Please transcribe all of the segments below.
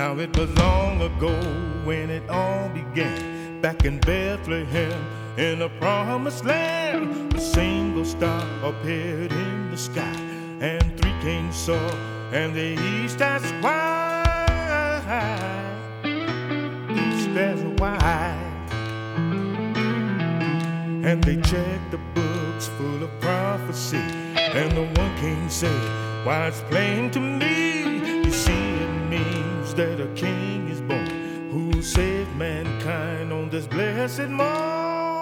Now it was long ago when it all began, back in Bethlehem, in the promised land. A single star appeared in the sky, and three kings saw, and the east as wide, east as wide. And they checked the books full of prophecy, and the one king said, why, it's plain to me, you see it means that a king is born, who saved mankind on this blessed morn,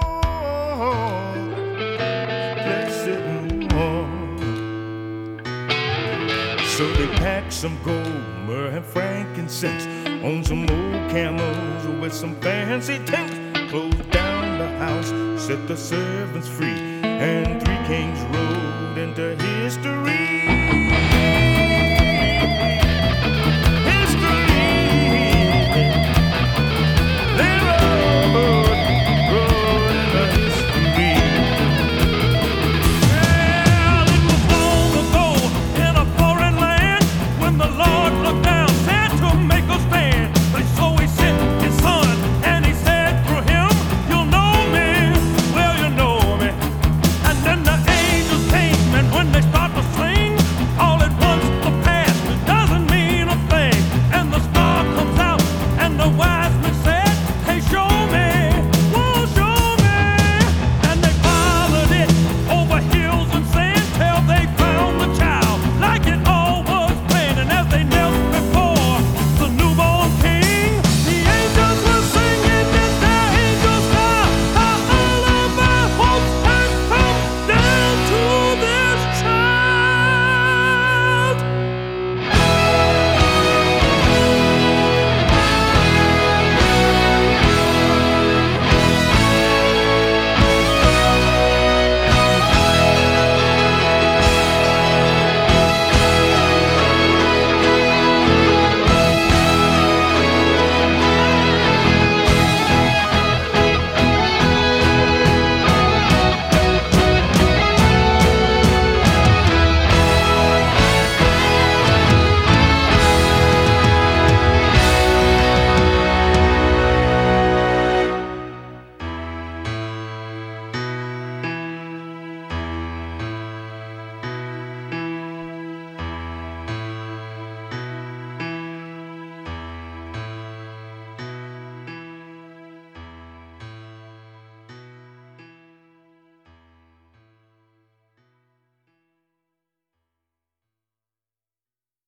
blessed morn. So they packed some gold, myrrh and frankincense on some old camels with some fancy tents, closed down the house, set the servants free, and three kings rode into history.